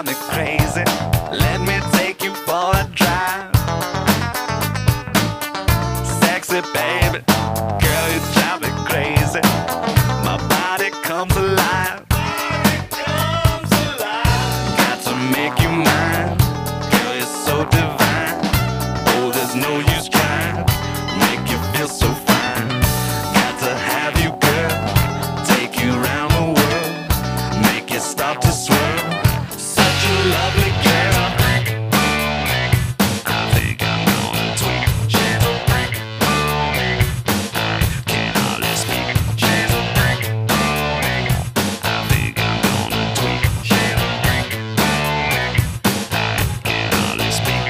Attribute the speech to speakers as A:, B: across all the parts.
A: drive me crazy. Let me take you for a drive. Sexy baby, girl, you drive me crazy. My body comes alive. Got to make you mine. Girl, you're so divine. Oh, there's no use trying. Make you feel so fine. Got to have you, girl. Take you around the world. Make you stop to swirl. Such a lovely girl. I think I'm gonna tweak. Can hardly speak. I think I'm gonna tweak. Can hardly speak.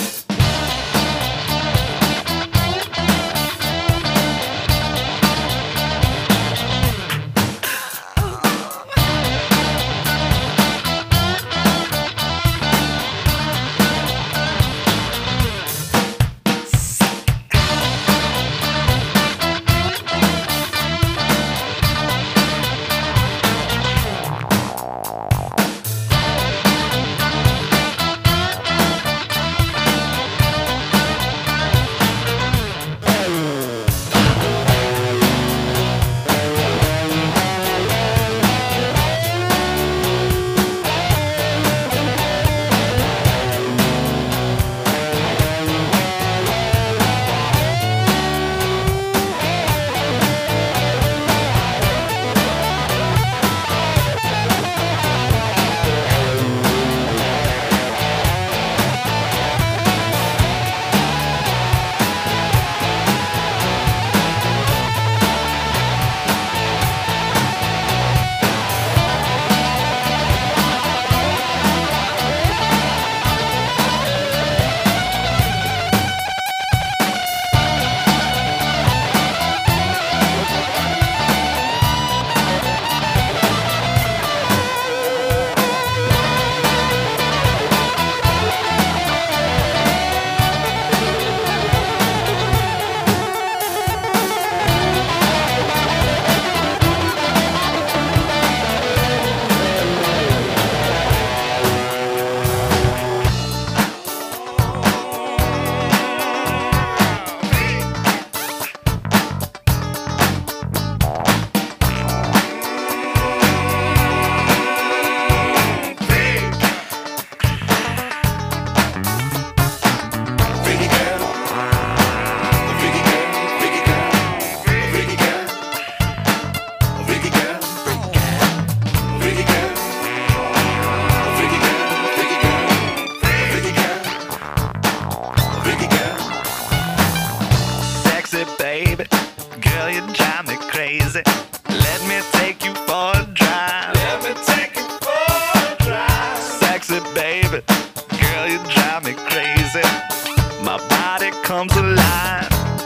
A: Sexy baby, girl, you drive me crazy. Let me take you for a drive. Let me take you for a drive. Sexy baby, girl, you drive me crazy. My body comes alive.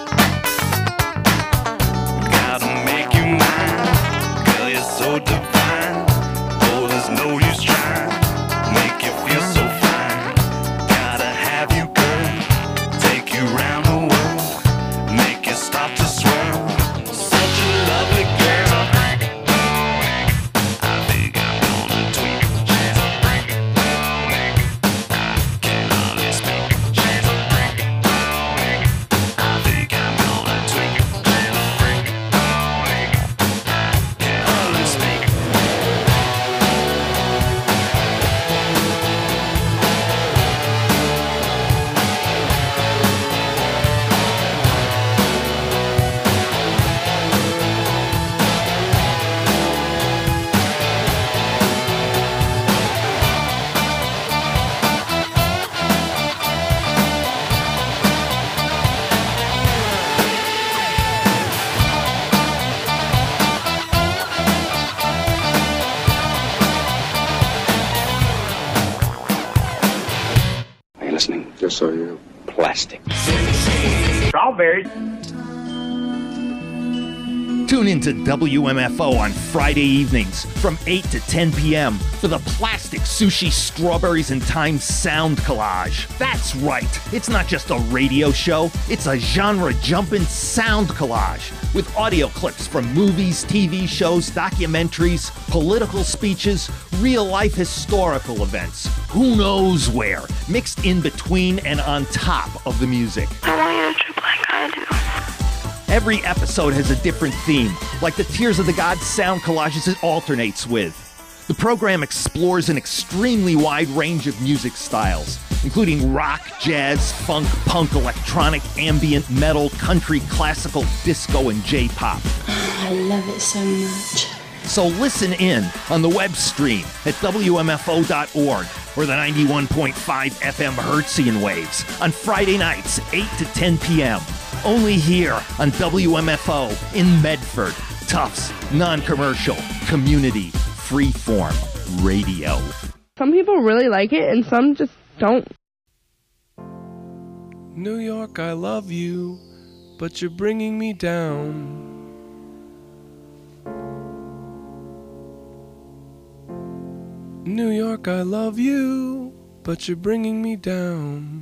A: Gotta make you mine. Girl, you're so divine. Oh, there's no use trying. Make you feel so fine. Gotta have you, girl. Take you round the world. Make you stop to swirl. Such a lovely girl. I think I'm gonna tweak. Can hardly speak. I think I'm gonna tweak. Can hardly speak.
B: Are you listening? Just so you know. Plastic.
C: Strawberries. Tune into WMFO on Friday evenings from 8 to 10 p.m. for the Plastic Sushi Strawberries and Thyme Sound Collage. That's right, it's not just a radio show, it's a genre-jumping sound collage with audio clips from movies, TV shows, documentaries, political speeches, real-life historical events. Who knows where, mixed in between and on top of the music.
D: I want you to trip like I do.
C: Every episode has a different theme, like the Tears of the Gods sound collages it alternates with. The program explores an extremely wide range of music styles, including rock, jazz, funk, punk, electronic, ambient, metal, country, classical, disco, and J-pop.
E: I love it so much.
C: So listen in on the web stream at WMFO.org or the 91.5 FM Hertzian waves on Friday nights, 8 to 10 p.m. Only here on WMFO in Medford. Tufts, non-commercial, community, freeform radio.
F: Some people really like it and some just don't.
G: New York, I love you, but you're bringing me down. New York, I love you, but you're bringing me down.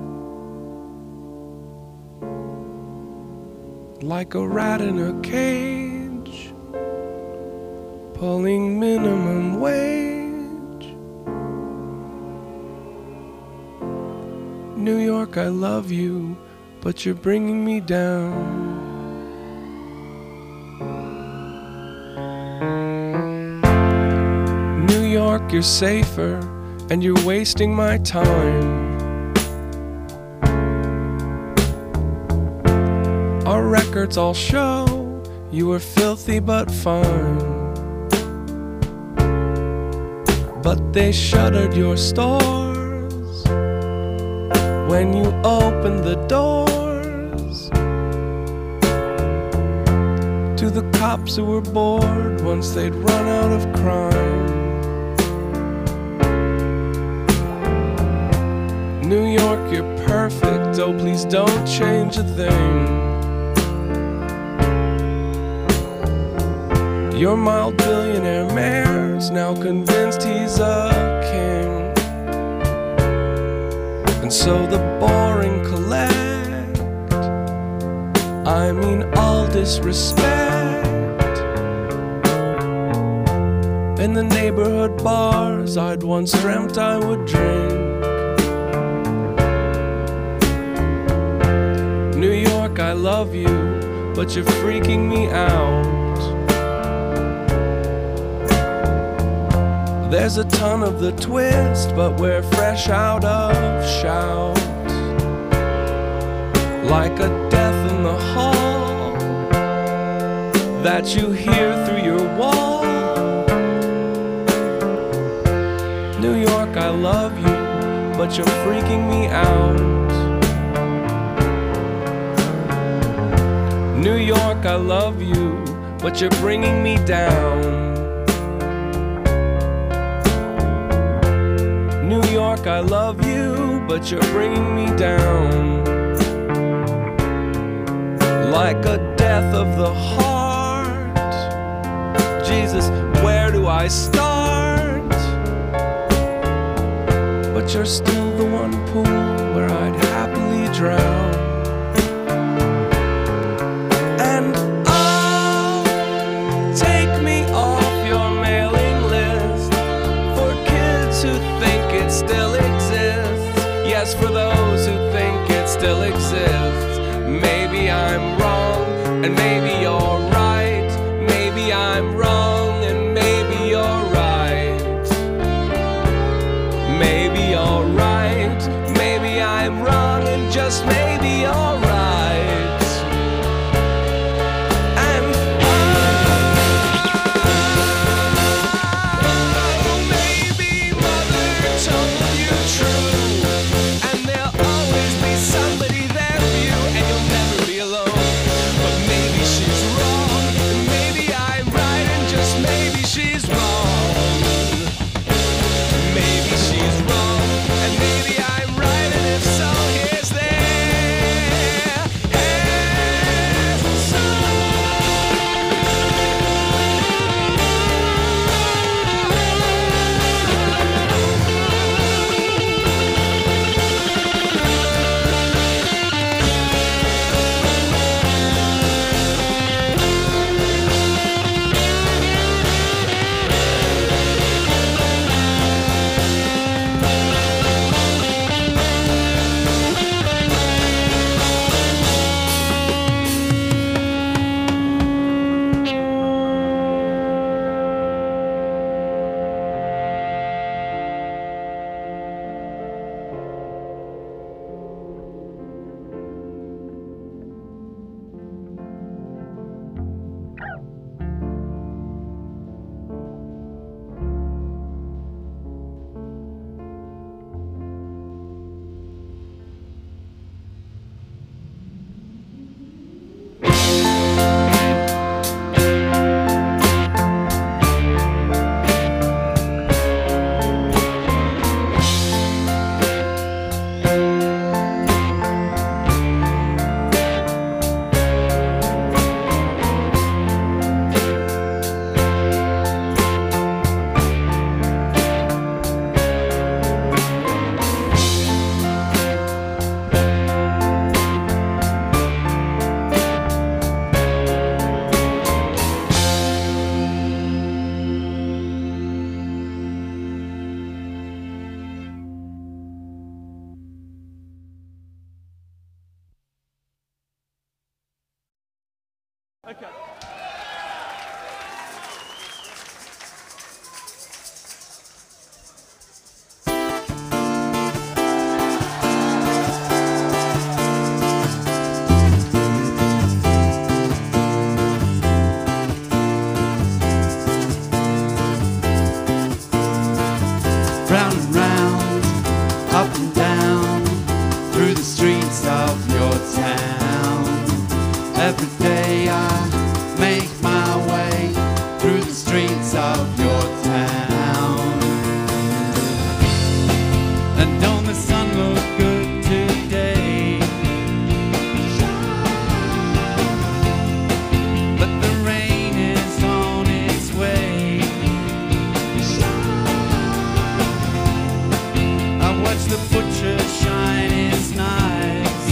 G: Like a rat in a cage, pulling minimum wage. New York, I love you, but you're bringing me down. New York, you're safer, and you're wasting my time. Our records all show you were filthy but fine. But they shuttered your stores when you opened the doors to the cops who were bored once they'd run out of crime. New York, you're perfect, oh please don't change a thing. Your mild billionaire mayor's now convinced he's a king. And so the boring collect, I mean all disrespect. In the neighborhood bars I'd once dreamt I would drink. New York, I love you, but you're freaking me out. There's a ton of the twist, but we're fresh out of shout. Like a death in the hall that you hear through your wall. New York, I love you, but you're freaking me out. New York, I love you, but you're bringing me down. New York, I love you, but you're bringing me down. Like a death of the heart. Jesus, where do I start? But you're still the one pool where I'd happily drown. And oh, take me off your mailing list for kids who think it still exists. Yes, for those who think it still exists. Maybe I'm wrong, and maybe you're right. Maybe I'm wrong, and maybe you're right. Maybe you're right. Maybe I'm wrong, and just maybe you're right. And oh, maybe mother told you true, and there'll always be somebody there for you, and you'll never be alone. But maybe she's wrong, and maybe I'm right, and just maybe she's wrong. Maybe she's wrong, and maybe I'm right, and if so, here's there. Here's the song.
H: Okay.
I: Round and round, up and down, through the streets of your town. Every day I make my way through the streets of your town. And don't the sun look good today? But the rain is on its way. I watch the butcher shine his knives,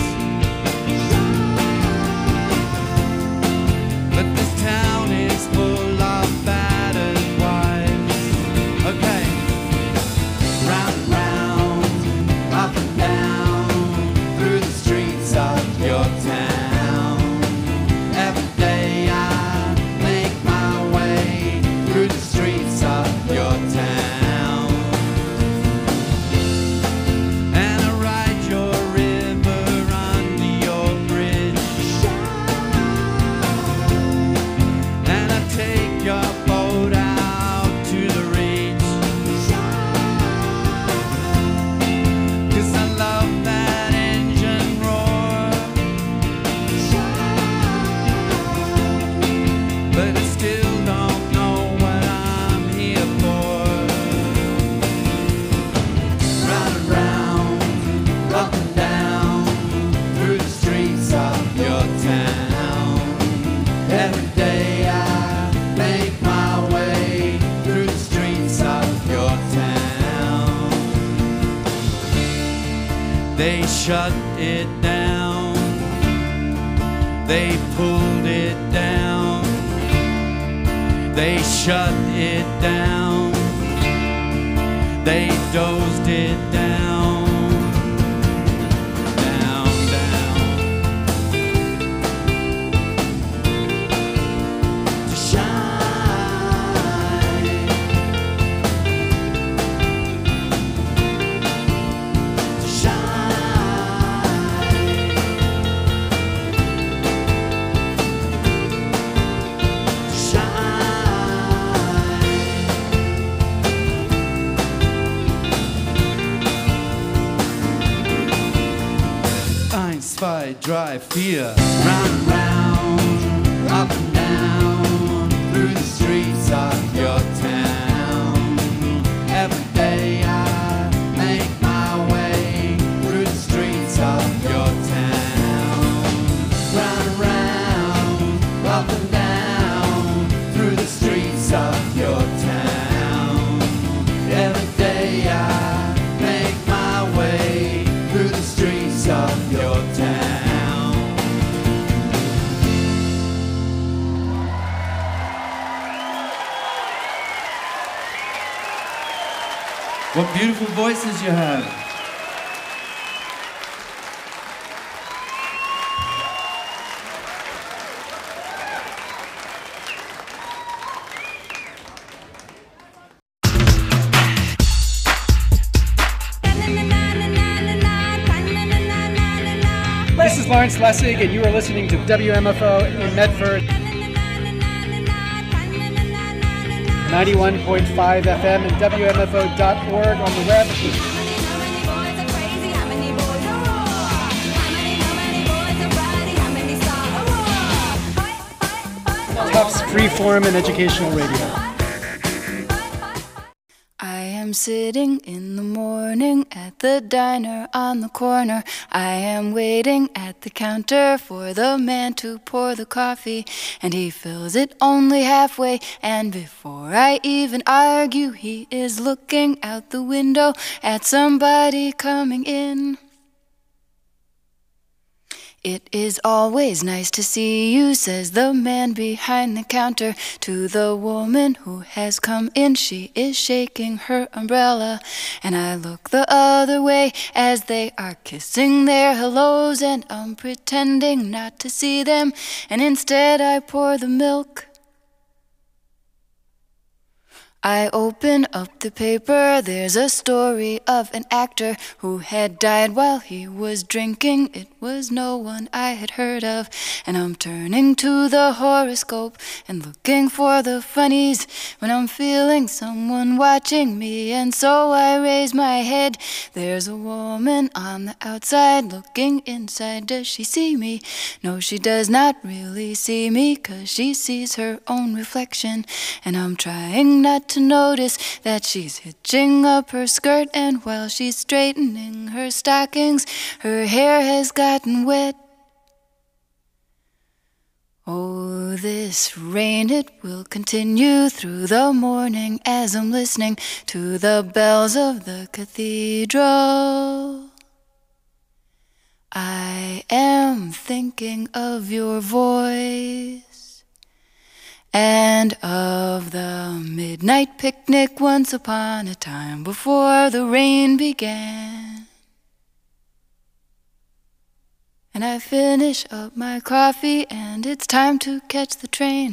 I: but this town is full of battered wives. Okay, round and round, up and down, through the streets of your town. Every day I make my way through the streets of your town. And I ride your river under your bridge, and I take your boat out to the reach, 'cause I love that engine roar. But I still don't know what I'm here for. Round and round, up and down, through the streets of your town. Every day I make my way through the streets of your town. They shut it down, they pulled it down, they shut it down, they dozed it down, down, down. To shine, to shine, to shine. Eins, zwei, drei, vier. Round and round, up and down, through the streets of your town. Every day I make my way through the streets of your town. Round and round, up and down, through the streets of your town. Every day I make my way through the streets of your town. What beautiful voices you have.
H: This is Lawrence Lessig, and you are listening to WMFO in Medford. 91.5 FM and WMFO.org on the web. Tufts Freeform and Educational Radio.
J: I am sitting in the morning at the diner on the corner. I am waiting at the counter for the man to pour the coffee, and he fills it only halfway, and before I even argue, he is looking out the window at somebody coming in. It is always nice to see you, says the man behind the counter to the woman who has come in. She is shaking her umbrella, and I look the other way as they are kissing their hellos, and I'm pretending not to see them, and instead I pour the milk. I open up the paper, there's a story of an actor who had died while he was drinking. It was no one I had heard of, and I'm turning to the horoscope and looking for the funnies when I'm feeling someone watching me, and so I raise my head. There's a woman on the outside looking inside. Does she see me? No, she does not really see me, 'cause she sees her own reflection, and I'm trying not to notice that she's hitching up her skirt, and while she's straightening her stockings, her hair has gotten wet. Oh, this rain, it will continue through the morning as I'm listening to the bells of the cathedral. I am thinking of your voice and of the midnight picnic once upon a time before the rain began. And I finish up my coffee and it's time to catch the train.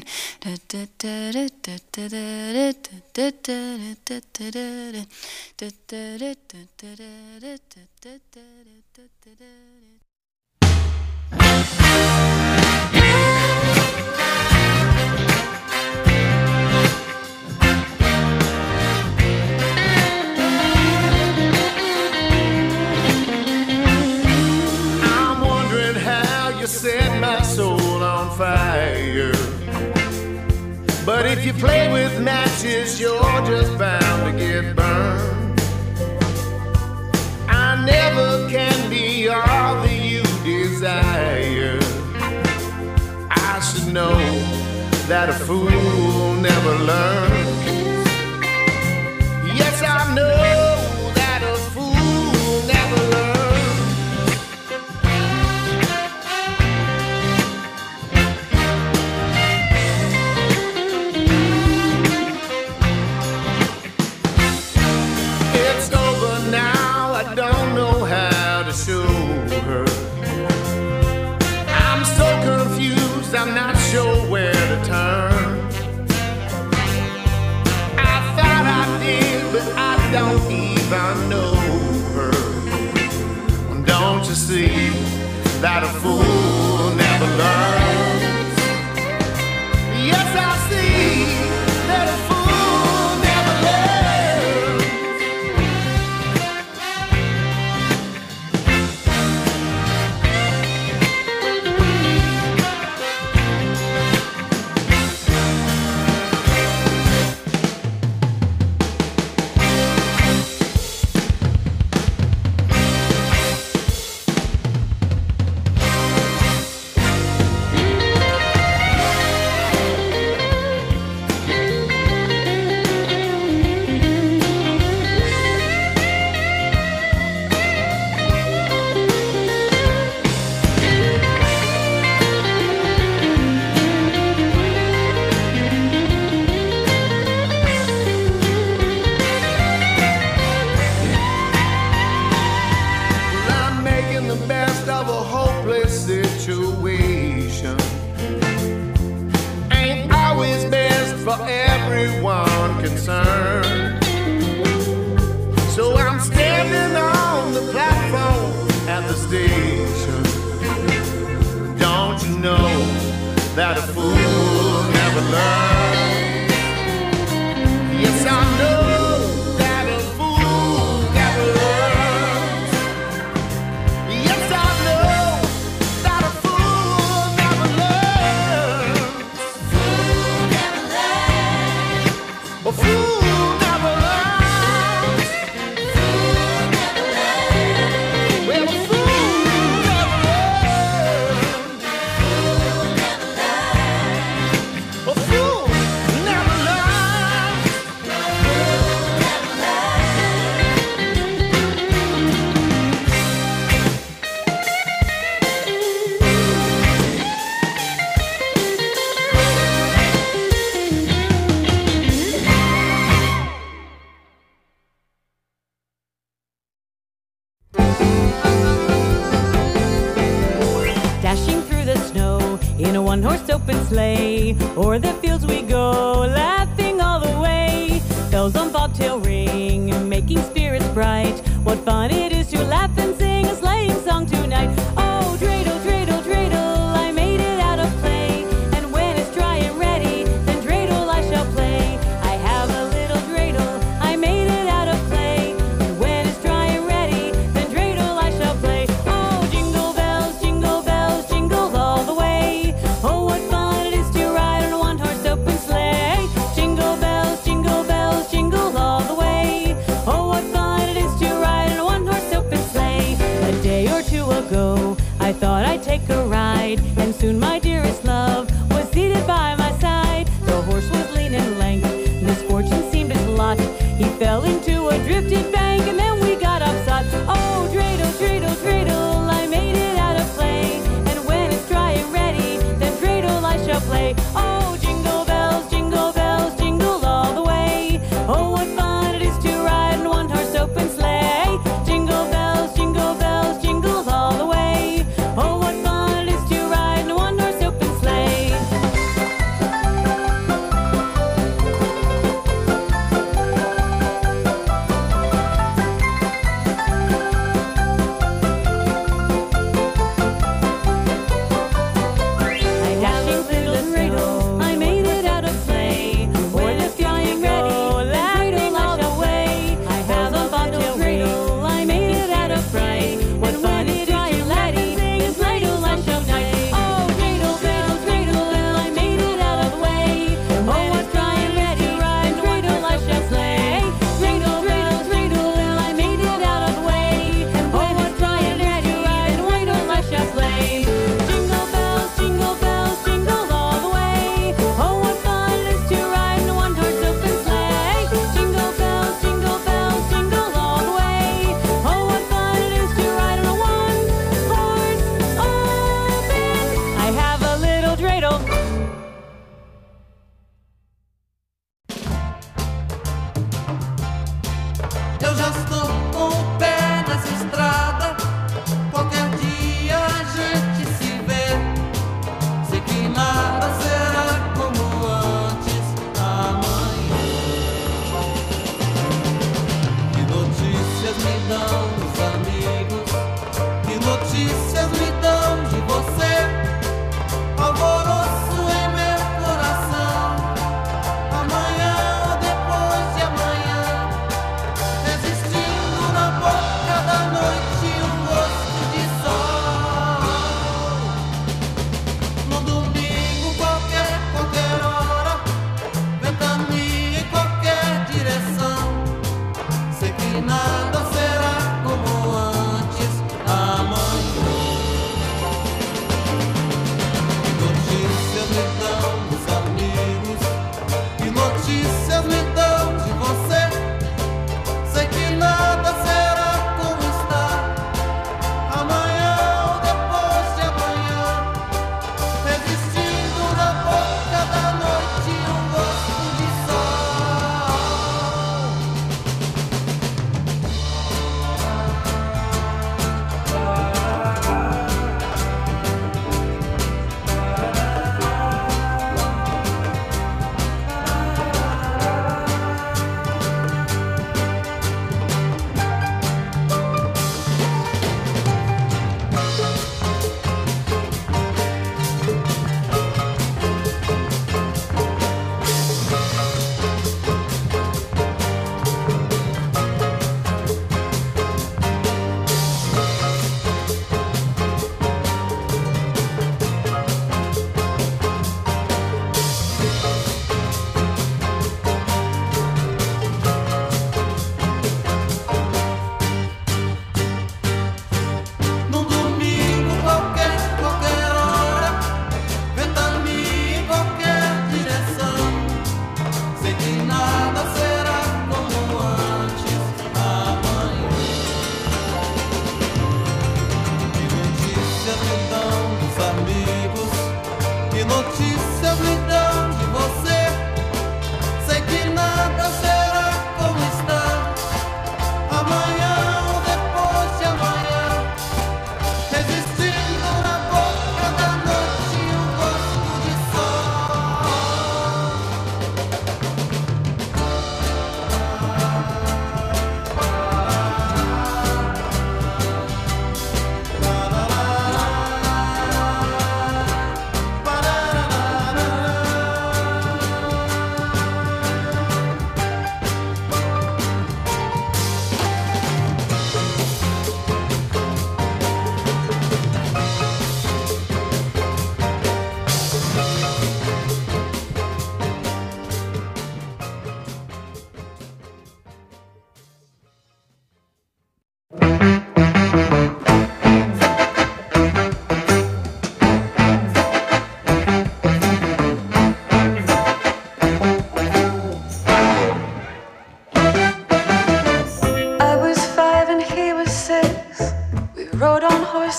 K: Set my soul on fire, but if you play with matches, you're just bound to get burned. I never can be all that you desire. I should know that a fool never learns. Yes, I know that a fool never learns. I'm not sure where to turn. I thought I did, but I don't even know her. Don't you see that a fool never learns? Yes, I see that a fool never learns. That a fool never learns. Yes, I know that a fool never learns. Yes, I know that a fool never learns. Fool never learns. A fool never learns. Fool never learns. Well, a fool never learns. A fool
L: one-horse open sleigh. O'er the fields we go, laughing all the way. Bells on bobtail ring, making spirits bright. What fun it is to laugh and sing a sleighing song tonight. Oh, dreidel, dreidel, dreidel, I made it out of clay. And when it's dry and ready, then dreidel I shall play. I have a little dreidel, I made it out of clay. And when it's dry and ready, then dreidel I shall play. Oh, jingle bells, jingle all the way. Oh, what fun it is to ride on a one-horse open sleigh. Jingle bells, jingle all the way. Oh, what fun it is to ride on a one-horse open sleigh. A day or two ago, I thought I'd take a ride, and soon my dearest love was seated by my side. The horse was lean and lank, misfortune seemed his lot. He fell into a drifted bank, and then we got upsot. Oh, dreidel, dreidel, dreidel, I made it out of clay. And when it's dry and ready, then dreidel I shall play. Oh, jingle bells, jingle all the way. Oh, what fun it is to ride on a one-horse open sleigh. Jingle bells, jingle all the way. Oh, what fun it is to ride on a one-horse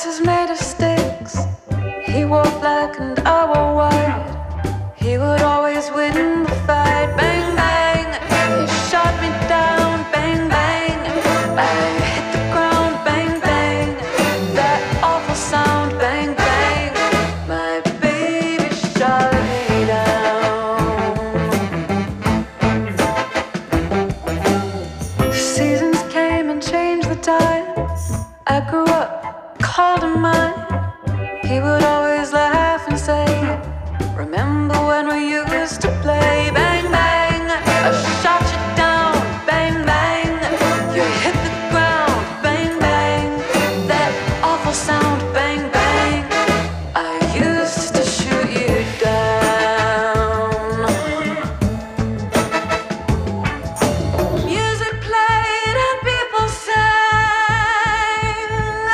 J: horse is made of sticks. He wore black and I wore white. He would always win the fight. Bang, bang, he shot me down. Bang, bang, I hit the ground. Bang, bang, that awful sound. Bang, bang, my baby shot me down. Seasons came and changed the tide. I grew up, called him mine. He would always laugh and say, remember when we used to play? Bang, bang, I shot you down. Bang, bang, you hit the ground. Bang, bang, that awful sound. Bang, bang, I used to shoot you down. Music played and people sang.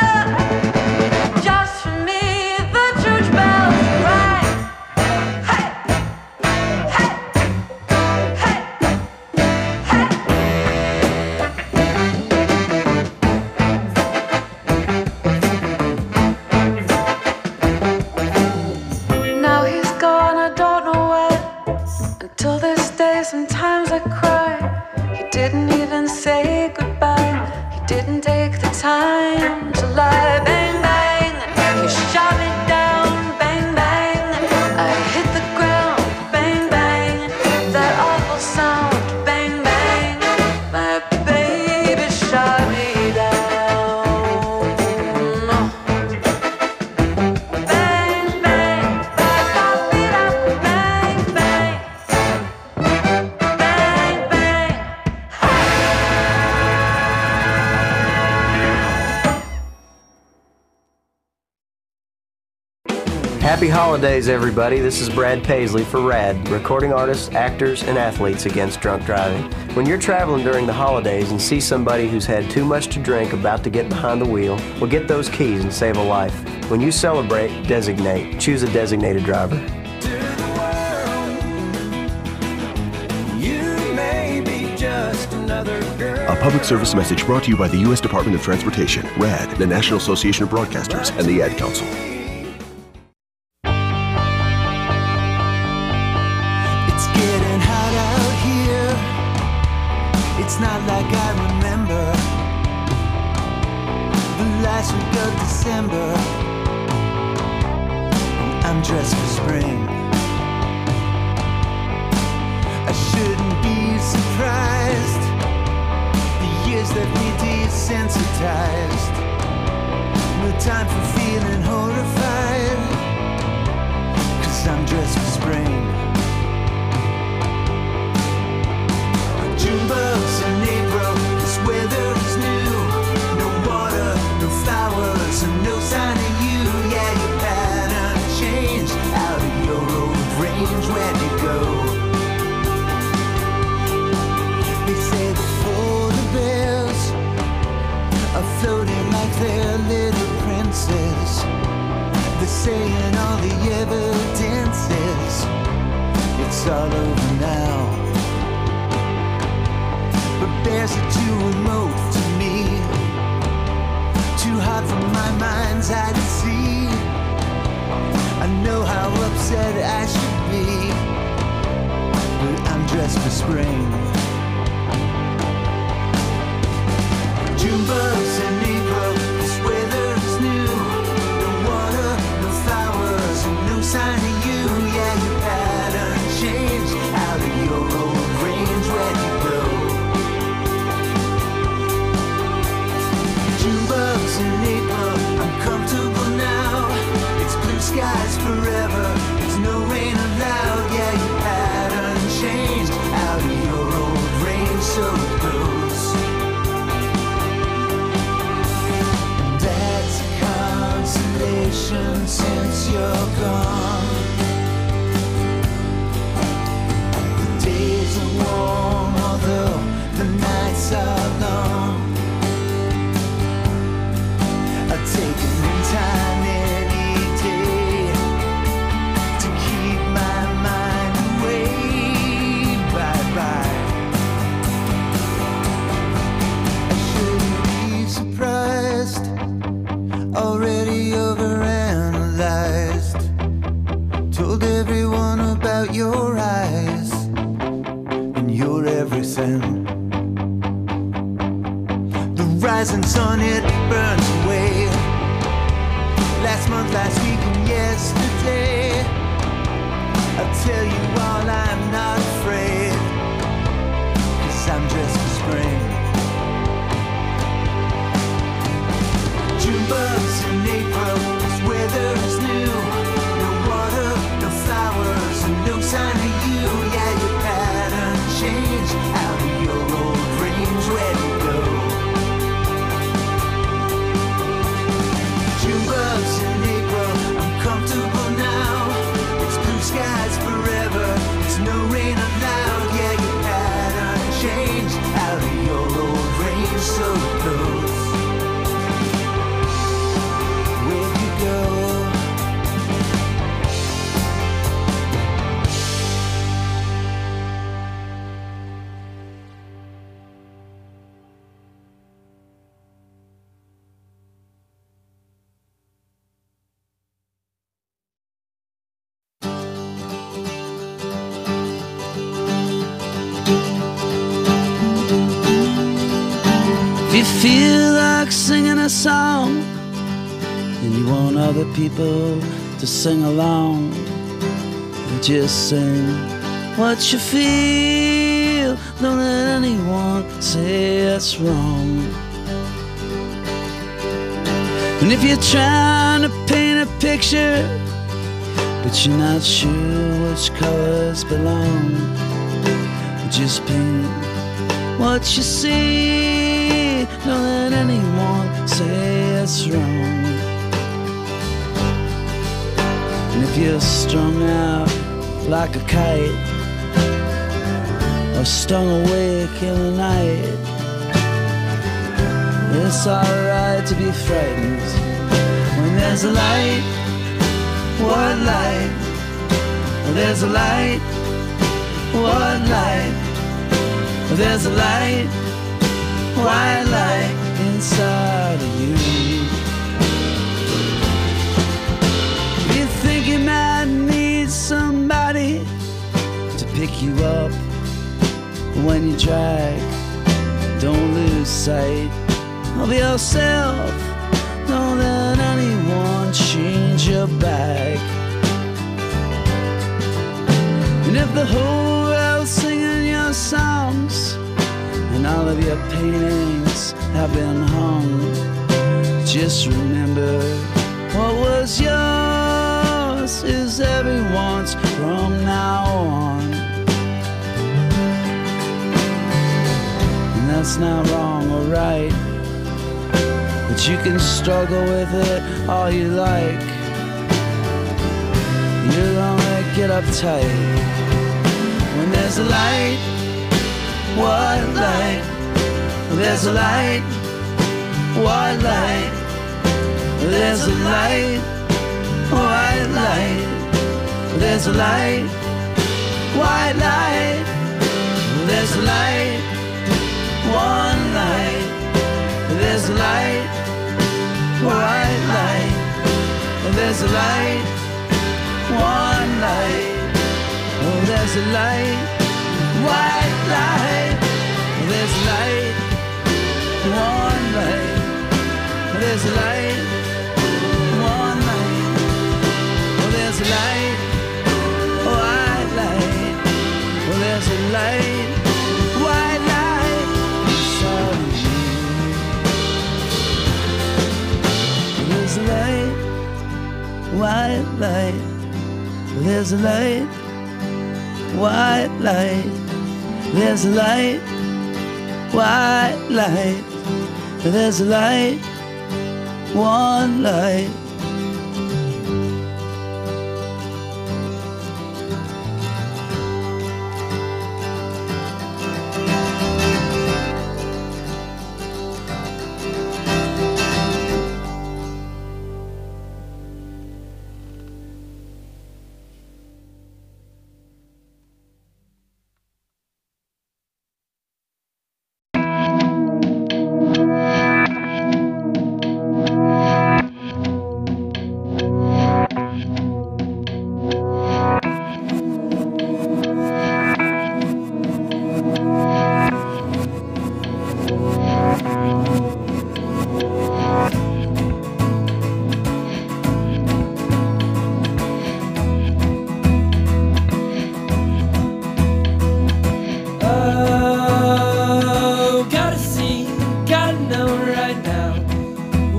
J: Just for me, the church bells rang. Hey, hey, hey, hey. Now he's gone, I don't know where. Until this day, sometimes I cry. He didn't even say goodbye. He didn't take the time to lie. Bang, bang, he shot me down. Bang, bang, I hit the ground. Bang, bang, that awful sound. Bang, bang, my baby shot me down. Bang, bang, ba-da-be-da. Bang, bang, bang, bang.
M: Happy holidays, everybody. This is Brad Paisley for RAD, recording artists, actors, and athletes against drunk driving. When you're traveling during the holidays and see somebody who's had too much to drink about to get behind the wheel, well, get those keys and save a life. When you celebrate, designate. Choose a designated driver.
N: A public service message brought to you by the U.S. Department of Transportation, RAD, the National Association of Broadcasters, and the Ad Council.
I: It's getting hot out here. It's not like I remember the last week of December. I'm dressed for spring. I shouldn't be surprised. The years left me desensitized. No time for feeling horrified, 'cause I'm dressed for spring. June bugs in April, this weather is new. No water, no flowers, and no sign of you. Yeah, your pattern changed out of your old range. Where'd you go? They say the polar bears are floating like they're little princes. They're saying all the evidence is it's all over now. But bears are too remote to me, too hard for my mind's eye to see. I know how upset I should be, but I'm dressed for spring. June bugs in April, this weather is new. No water, no flowers, and no sign of you. Yeah, your pattern changed out of your old range. Where'd you go? June bugs in April, I'm comfortable now. It's blue skies forever, there's no rain allowed. Yeah, your pattern changed out of your old range. So it goes. That's a consolation since you're gone. The days are warm, although the nights are long. I've taken time any day to keep my mind away. Bye-bye. I shouldn't be surprised. Already
O: rising sun, it burns away. Last month, last week, and yesterday. I'll tell you all, I'm not afraid, 'cause I'm dressed for spring. June bugs in April, this weather is new. No water, no flowers, and no sign of you. Yeah, your pattern changed out of your old range. Where'd you go? June bugs in April, I'm comfortable now. It's blue skies forever, it's no rain allowed. Yeah, your pattern changed out of your old range. So close. Where'd you go?
P: If you feel like singing a song and you want other people to sing along, just sing what you feel. Don't let anyone say it's wrong. And if you're trying to paint a picture but you're not sure which colors belong, just paint what you see. Don't let anyone say it's wrong. And if you're strung out like a kite or stung awake in the night, it's alright to be frightened when there's a light. What light? There's a light. What light? There's a light. White light inside of you. You think you might need somebody to pick you up when you drag. Don't lose sight of yourself. Don't let anyone change your bag. And if the whole world's singing your songs and all of your paintings have been hung, just remember what was yours is everyone's from now on. And that's not wrong or right, but you can struggle with it all you like. You only get uptight when there's a light. What light? There's a light. What light? There's a light. White light. There's a light. White light. There's a light. One light. There's a light. White light. There's a light. One light. Oh, there's a light. White light, there's a light, one light, there's a light, one light, oh, there's a light, white light, oh, there's a light, white light inside of you. There's a light, white light, there's a light, white light. There's a light, white light. There's a light, one light.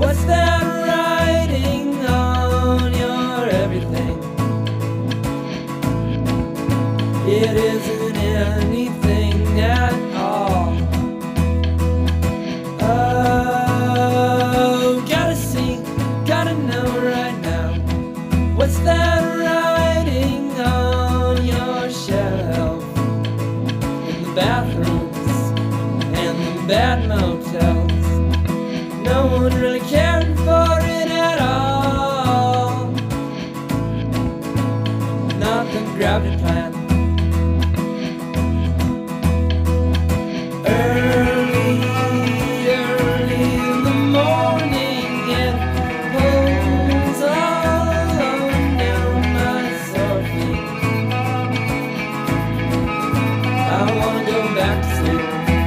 G: What's that writing on your everything? It isn't anything at all. Oh, gotta see, gotta know right now. What's that writing on your shelf? In the bathrooms and the bad motels. No one really cared for it at all. Not the gravity plant. Early in the morning, it pulls all down my sore feet. I wanna go back to sleep.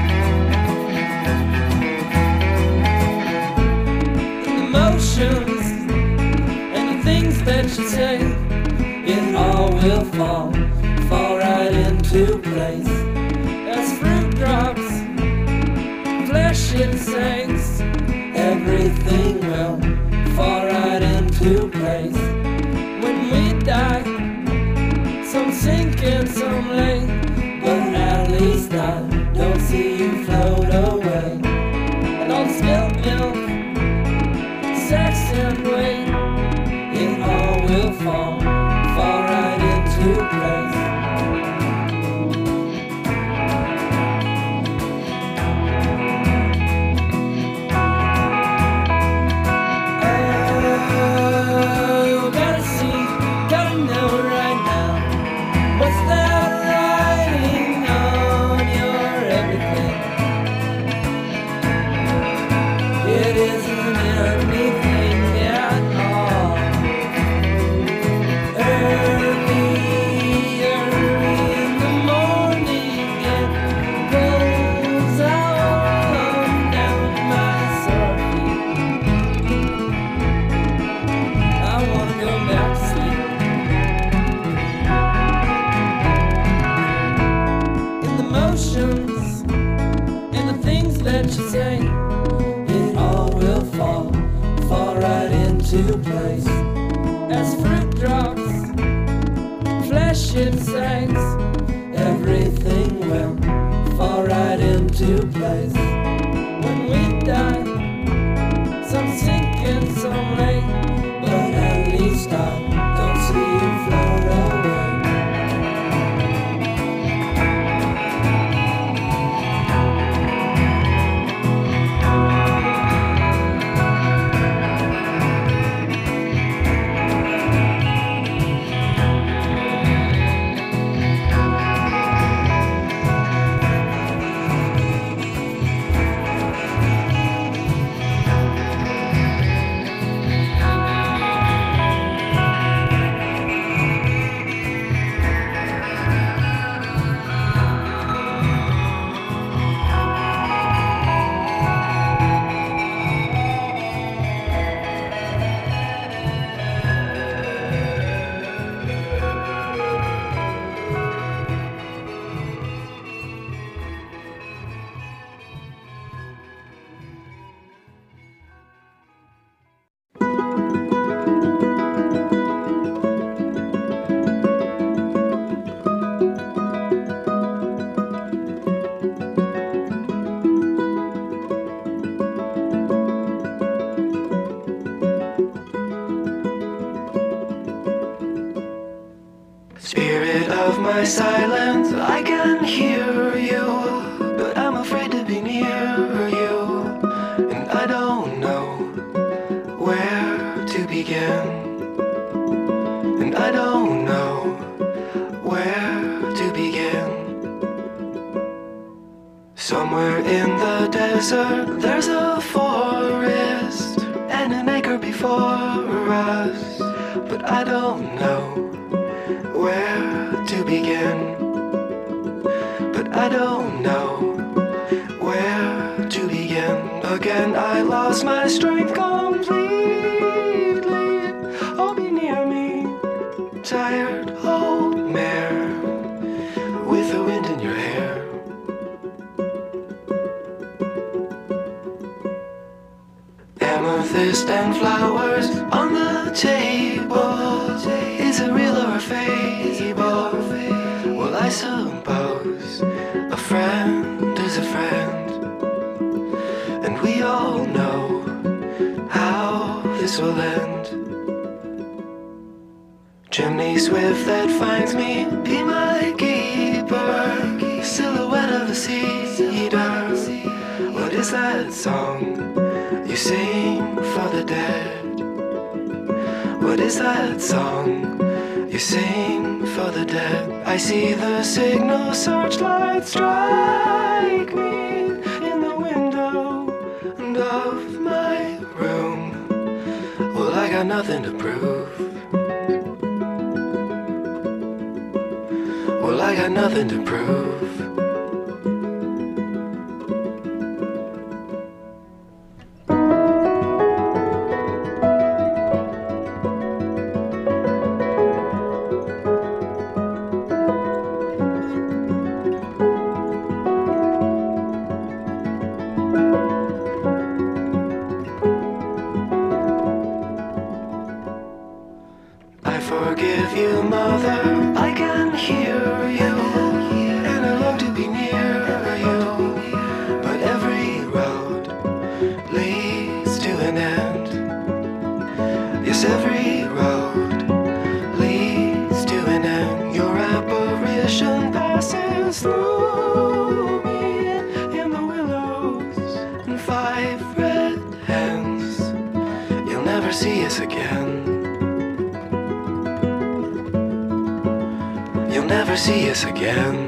G: Emotions and the things that you say, it all will fall right into place. As fruit drops, flesh it sinks, everything will fall right into place. When we die, some sink and some lay, but at least I don't see you float away. And all the spilled milk, sex and weight, it all will fall right into place. Oh, gotta see, gotta know right now. What's that writing on your everything? It isn't anything at all. Early in the morning, it pulls all down my sore feet. I wanna go back to sleep. In the motions and the things that you say, it all will fall right into place. As fruit drops, flesh it sinks, everything will fall right into place. When we die, some sink and some lay, but at least I don't see you float away.
O: Spirit of my silence, I can hear you, but I'm afraid to be near you, and I don't know where to begin, and I don't know where to begin. Somewhere in the desert, there's a forest, and an acre before us, but I don't know where to begin, but I don't know where to begin. Again, I lost my strength completely. Oh, be near me, tired old mare with the wind in your hair. Am amethyst and flowers on the table. Is it real or a fable? Well, I suppose a friend is a friend, and we all know how this will end. Chimney swift that finds me, be my keeper. Silhouette of a cedar. What is that song you sing for the dead? What is that song you sing for the dead? I see the signal searchlight strike me in the window of my room. Well, I got nothing to prove. Well, I got nothing to prove. I forgive you, mother, I can hear you, and I long to be near you, but every road leads to an end. Yes, every road leads to an end. Your apparition passes through me in the willows and 5 red hens. You'll never see us again. You'll never see us again.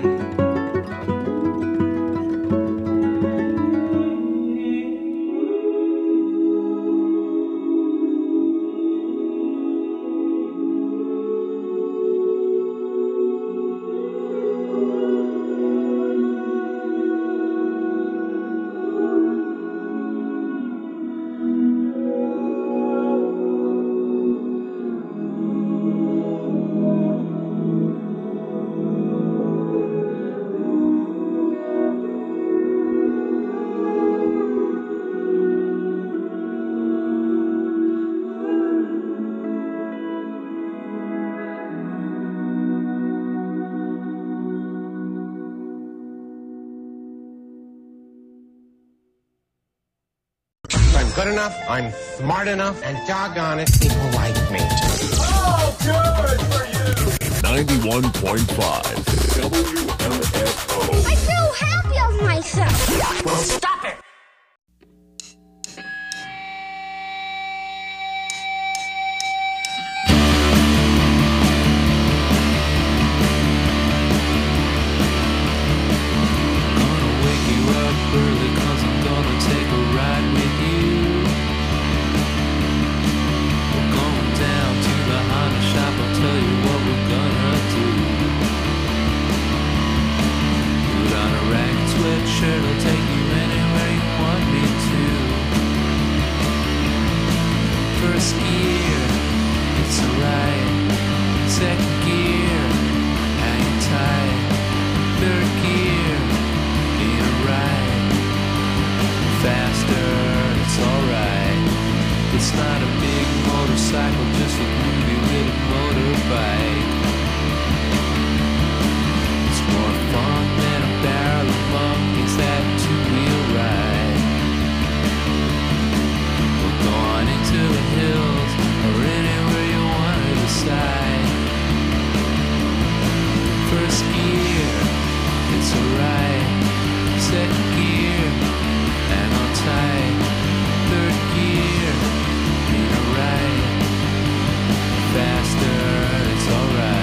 Q: I'm good enough, I'm smart enough, and doggone it, people like me.
R: Oh, good for you!
S: 91.5 WMFO.
R: I feel happy of myself.
Q: Well, stop it!
T: Faster, it's alright.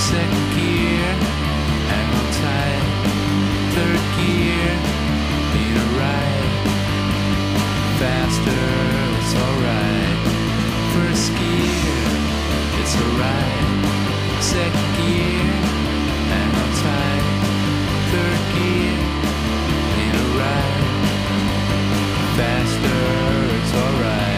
G: Second gear, hang on tight. Third gear, need a ride. Faster, it's alright. First gear, it's alright. Second gear, hang on tight. Third gear, need a ride. Faster, it's alright.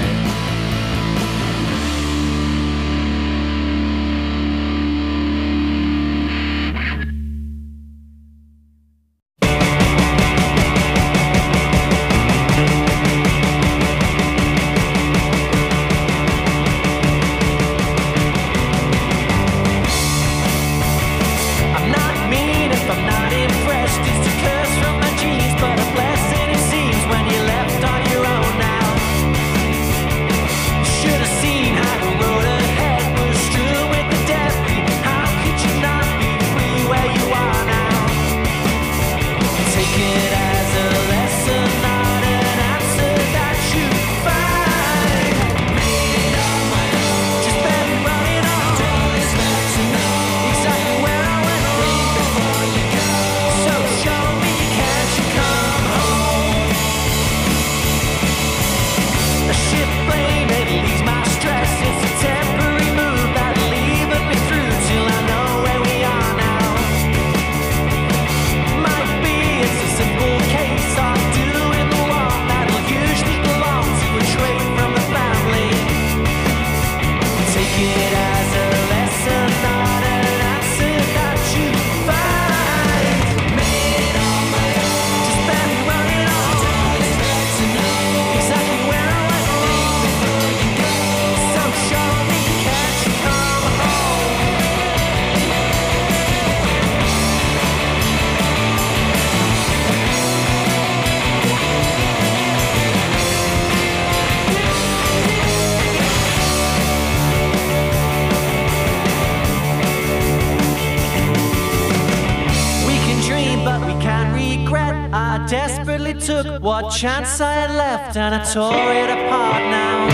T: Took what chance I had left and I tore it apart now.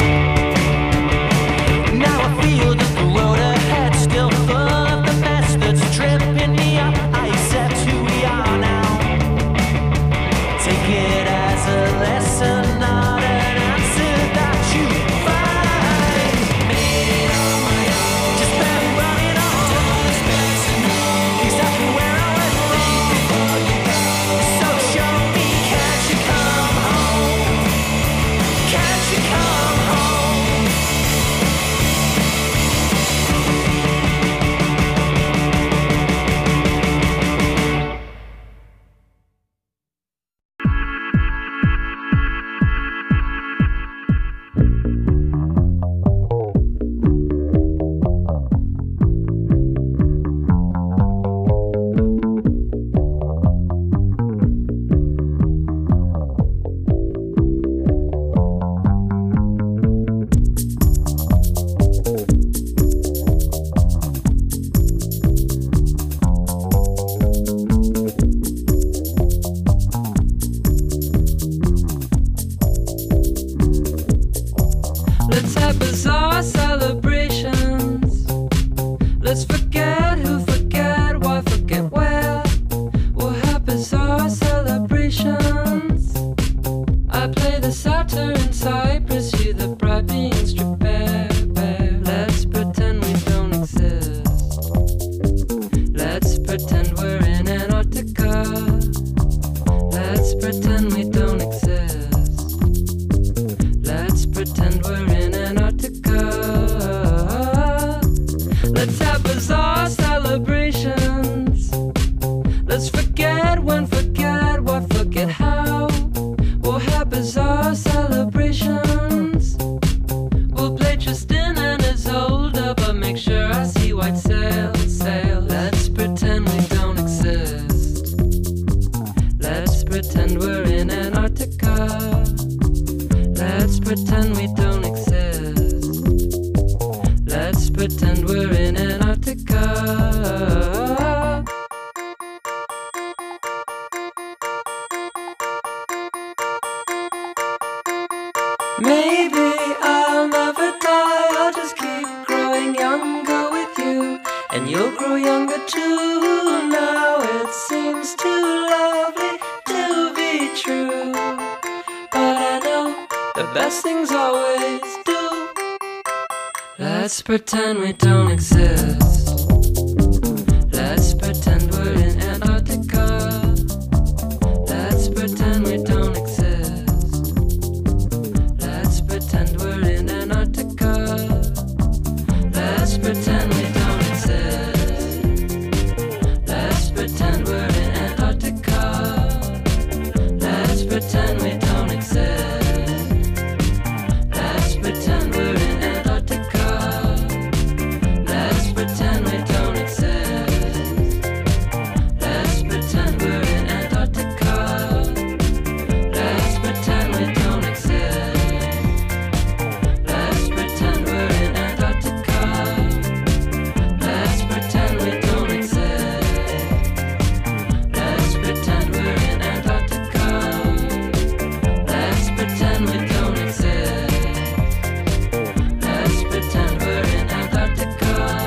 T: Now I feel that the road ahead still full of the mess that's tripping me up. I accept who we are now. Take it as a lesson, not an answer that you find. Made it on my own. Just been running on. Exactly where I went wrong before you go. So show me. Can't you come home? Can't you come home? Let's have bizarre celebrations. Let's forget who, forget why, forget where. We'll have bizarre celebrations. I play the satyr in Cyprus, you the bright being strip bare. Let's pretend we don't exist. Let's pretend we're in Antarctica. Let's pretend we don't exist. Let's pretend we're in Antarctica. Let's have bizarre celebrations. Let's forget when, forget what, forget how. We'll have bizarre celebrations. We'll play Tristan and Isolde, but make sure I see white sail, sail. Let's pretend we don't exist. Let's pretend we're in Antarctica. Let's pretend we don't exist. Let's pretend we're in Antarctica. Maybe I'll never die, I'll just keep growing younger with you, and you'll grow younger too. Now it seems too lovely to be true. But I know the best things always do. Let's pretend we don't exist. Let's pretend we're in Antarctica. Let's pretend we don't exist. Let's pretend we're in Antarctica. Let's pretend we don't exist. Let's pretend we're in Antarctica. Let's pretend we don't exist. Let's pretend we're in Antarctica. Let's pretend we don't exist. Let's pretend we're in Antarctica. Let's pretend we don't exist. Let's pretend we're in Antarctica. Let's pretend we don't exist. Let's pretend we're in Antarctica. Let's pretend we don't exist. Let's pretend we're in Antarctica.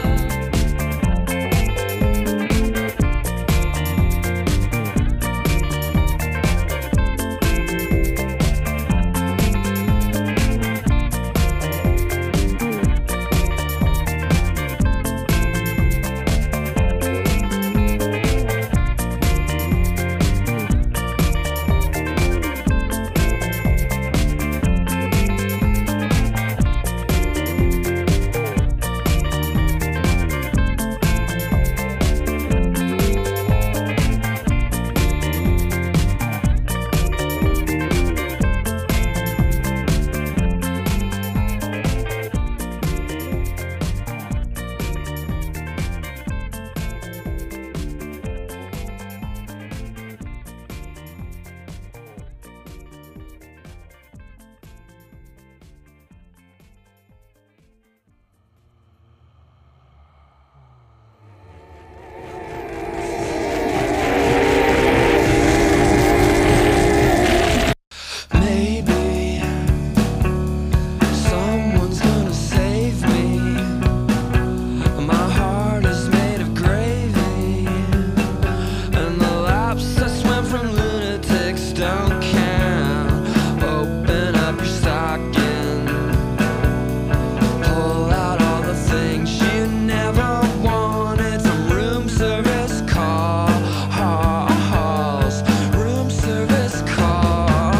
T: Maybe someone's gonna save me. My heart is made of gravy, and the laps I swim from lunatics don't count. Open up your stocking, pull out all the things you never wanted from room service calls. Room service calls.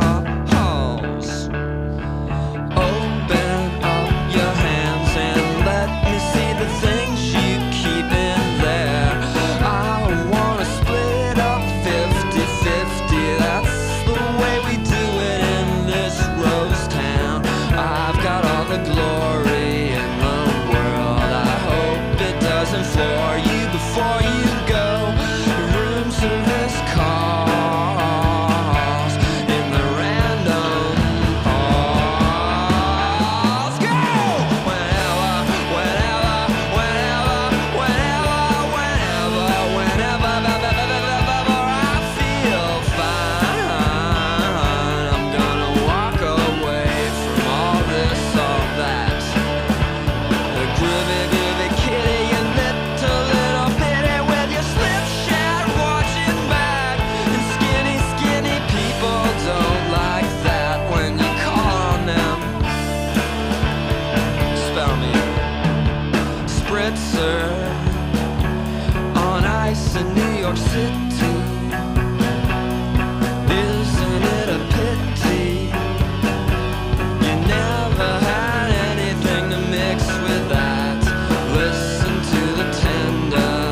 T: Open up your hands and let me see the things you keep in there. I wanna split up 50-50. That's the way we do it in this rose town. I've got all the glory in the world. I hope it doesn't floor you before you go. Room service calls in the random pause. Go! Whenever I feel fine, I'm gonna walk away from all this, all that. The groovy kitty, you little bitty with your slipshod watching back. And skinny people don't like that when you call on them. Spell me Spritzer on ice in New York City. Isn't it a pity you never had anything to mix with that? Listen to the tender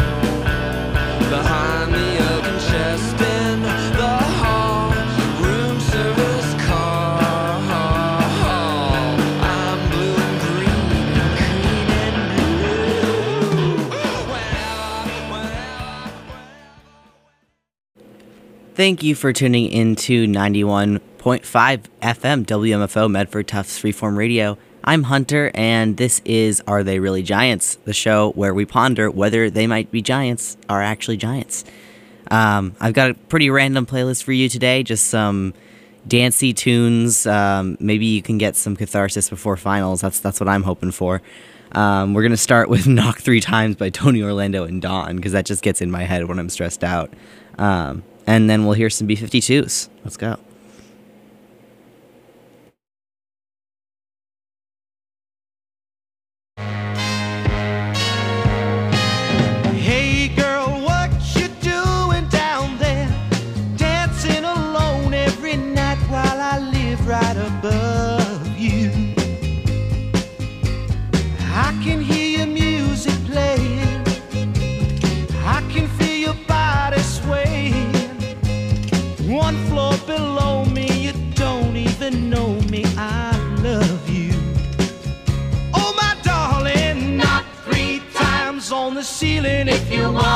T: behind the oaken chest in the hall. Room service call. I'm blue and green and green and
U: Thank you for tuning into 91.5 FM WMFO Medford Tufts Freeform Radio. I'm Hunter, and this is Are They Really Giants? The show where we ponder whether they might be giants are actually giants. I've got a pretty random playlist for you today, just some dancey tunes. Maybe you can get some catharsis before finals. That's what I'm hoping for. We're going to start with Knock 3 Times by Tony Orlando and Dawn, because that just gets in my head when I'm stressed out. And then we'll hear some B-52s. Let's go.